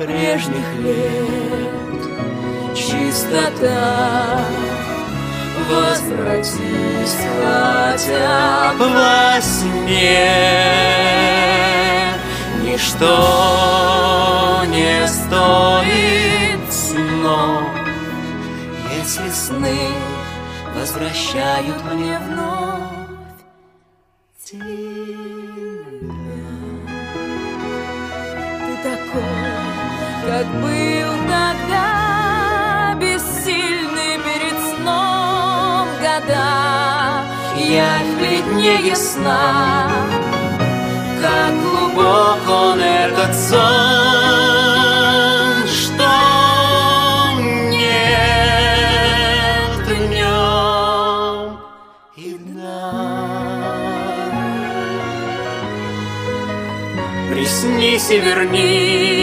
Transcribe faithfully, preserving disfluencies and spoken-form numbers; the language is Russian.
прежних лет. Чистота, возвратись хотя бы во сне. Ничто не стоит снов, если сны возвращают мне вновь тебя. Ты такой, как был тогда, бессильный перед сном года. Явь бледнее сна, как глубок он этот сон, что нет в нем и дна. Приснись и вернись